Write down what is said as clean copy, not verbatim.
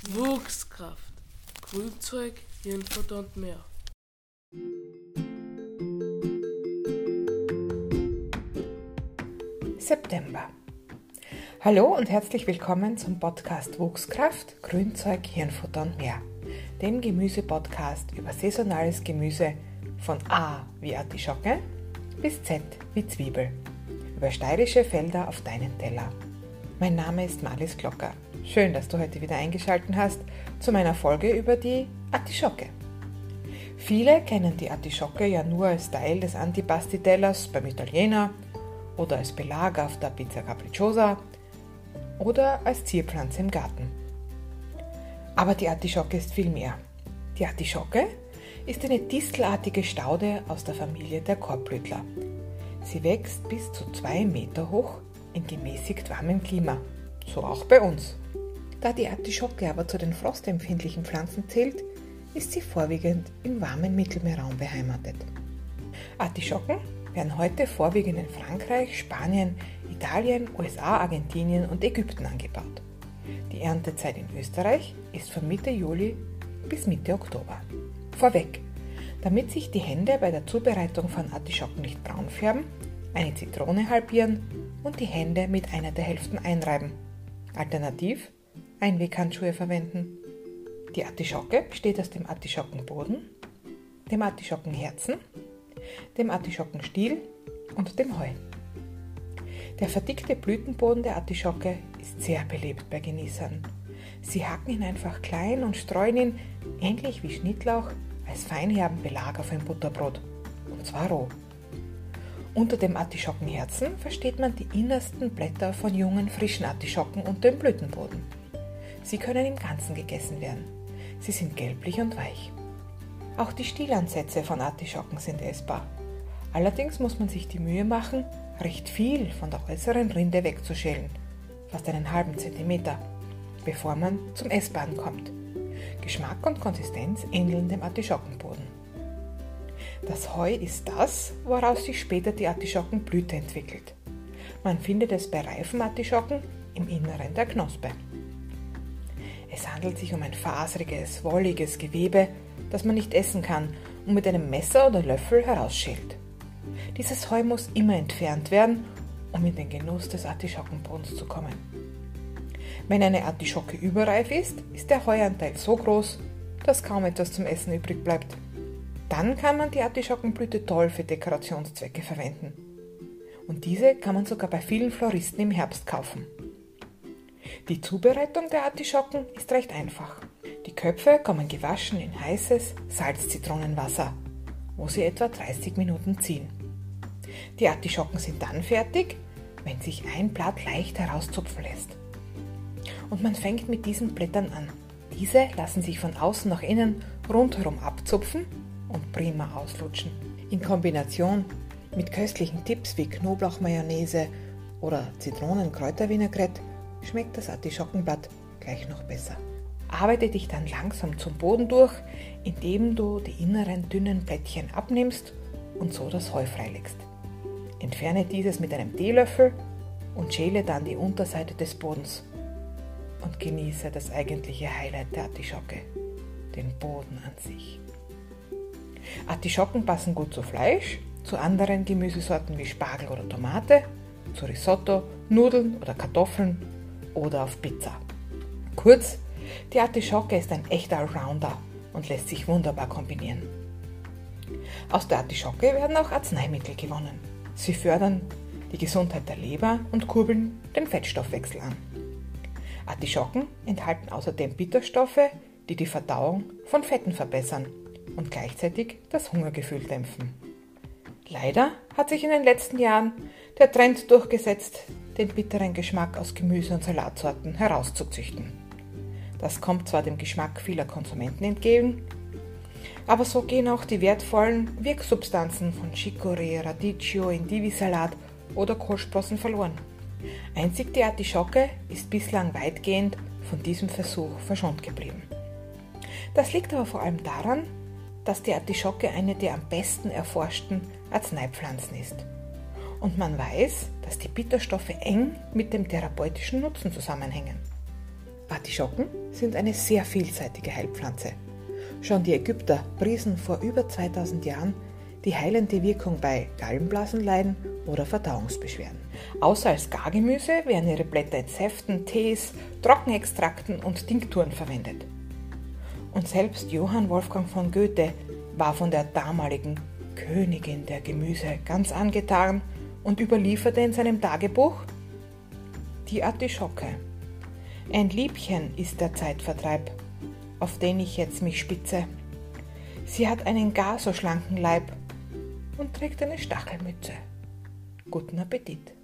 Wuchskraft, Grünzeug, Hirnfutter und mehr. September. Hallo und herzlich willkommen zum Podcast Wuchskraft, Grünzeug, Hirnfutter und mehr, dem Gemüse-Podcast über saisonales Gemüse von A wie Artischocke bis Z wie Zwiebel, über steirische Felder auf deinen Teller. Mein Name ist Marlies Glocker. Schön, dass du heute wieder eingeschaltet hast zu meiner Folge über die Artischocke. Viele kennen die Artischocke ja nur als Teil des Antipasti-Tellers beim Italiener oder als Belag auf der Pizza Capricciosa oder als Zierpflanze im Garten. Aber die Artischocke ist viel mehr. Die Artischocke ist eine distelartige Staude aus der Familie der Korbblütler. Sie wächst bis zu 2 Meter hoch in gemäßigt warmem Klima, so auch bei uns. Da die Artischocke aber zu den frostempfindlichen Pflanzen zählt, ist sie vorwiegend im warmen Mittelmeerraum beheimatet. Artischocken werden heute vorwiegend in Frankreich, Spanien, Italien, USA, Argentinien und Ägypten angebaut. Die Erntezeit in Österreich ist von Mitte Juli bis Mitte Oktober. Vorweg, damit sich die Hände bei der Zubereitung von Artischocken nicht braun färben, eine Zitrone halbieren und die Hände mit einer der Hälften einreiben. Alternativ Einweghandschuhe verwenden. Die Artischocke besteht aus dem Artischockenboden, dem Artischockenherzen, dem Artischockenstiel und dem Heu. Der verdickte Blütenboden der Artischocke ist sehr beliebt bei Genießern. Sie hacken ihn einfach klein und streuen ihn, ähnlich wie Schnittlauch, als feinherben Belag auf ein Butterbrot, und zwar roh. Unter dem Artischockenherzen versteht man die innersten Blätter von jungen, frischen Artischocken und den Blütenboden. Sie können im Ganzen gegessen werden. Sie sind gelblich und weich. Auch die Stielansätze von Artischocken sind essbar. Allerdings muss man sich die Mühe machen, recht viel von der äußeren Rinde wegzuschälen, fast einen halben Zentimeter, bevor man zum Essbaren kommt. Geschmack und Konsistenz ähneln dem Artischockenboden. Das Heu ist das, woraus sich später die Artischockenblüte entwickelt. Man findet es bei reifen Artischocken im Inneren der Knospe. Es handelt sich um ein faseriges, wolliges Gewebe, das man nicht essen kann und mit einem Messer oder Löffel herausschält. Dieses Heu muss immer entfernt werden, um in den Genuss des Artischockenbodens zu kommen. Wenn eine Artischocke überreif ist, ist der Heuanteil so groß, dass kaum etwas zum Essen übrig bleibt. Dann kann man die Artischockenblüte toll für Dekorationszwecke verwenden. Und diese kann man sogar bei vielen Floristen im Herbst kaufen. Die Zubereitung der Artischocken ist recht einfach. Die Köpfe kommen gewaschen in heißes Salz-Zitronenwasser, wo sie etwa 30 Minuten ziehen. Die Artischocken sind dann fertig, wenn sich ein Blatt leicht herauszupfen lässt. Und man fängt mit diesen Blättern an. Diese lassen sich von außen nach innen rundherum abzupfen und prima auslutschen. In Kombination mit köstlichen Tipps wie Knoblauchmayonnaise oder Zitronen-Kräutervinaigrette schmeckt das Artischockenblatt gleich noch besser. Arbeite dich dann langsam zum Boden durch, indem du die inneren dünnen Blättchen abnimmst und so das Heu freilegst. Entferne dieses mit einem Teelöffel und schäle dann die Unterseite des Bodens und genieße das eigentliche Highlight der Artischocke, den Boden an sich. Artischocken passen gut zu Fleisch, zu anderen Gemüsesorten wie Spargel oder Tomate, zu Risotto, Nudeln oder Kartoffeln oder auf Pizza. Kurz, die Artischocke ist ein echter Allrounder und lässt sich wunderbar kombinieren. Aus der Artischocke werden auch Arzneimittel gewonnen. Sie fördern die Gesundheit der Leber und kurbeln den Fettstoffwechsel an. Artischocken enthalten außerdem Bitterstoffe, die die Verdauung von Fetten verbessern und gleichzeitig das Hungergefühl dämpfen. Leider hat sich in den letzten Jahren der Trend durchgesetzt, den bitteren Geschmack aus Gemüse- und Salatsorten herauszuzüchten. Das kommt zwar dem Geschmack vieler Konsumenten entgegen, aber so gehen auch die wertvollen Wirksubstanzen von Chicorée, Radicchio, Endivisalat oder Kohlsprossen verloren. Einzig die Artischocke ist bislang weitgehend von diesem Versuch verschont geblieben. Das liegt aber vor allem daran, dass die Artischocke eine der am besten erforschten Arzneipflanzen ist. Und man weiß, dass die Bitterstoffe eng mit dem therapeutischen Nutzen zusammenhängen. Artischocken sind eine sehr vielseitige Heilpflanze. Schon die Ägypter priesen vor über 2000 Jahren die heilende Wirkung bei Gallenblasenleiden oder Verdauungsbeschwerden. Außer als Gargemüse werden ihre Blätter in Säften, Tees, Trockenextrakten und Tinkturen verwendet. Und selbst Johann Wolfgang von Goethe war von der damaligen Königin der Gemüse ganz angetan und überlieferte in seinem Tagebuch: Die Artischocke. Ein Liebchen ist der Zeitvertreib, auf den ich jetzt mich spitze. Sie hat einen gar so schlanken Leib und trägt eine Stachelmütze. Guten Appetit!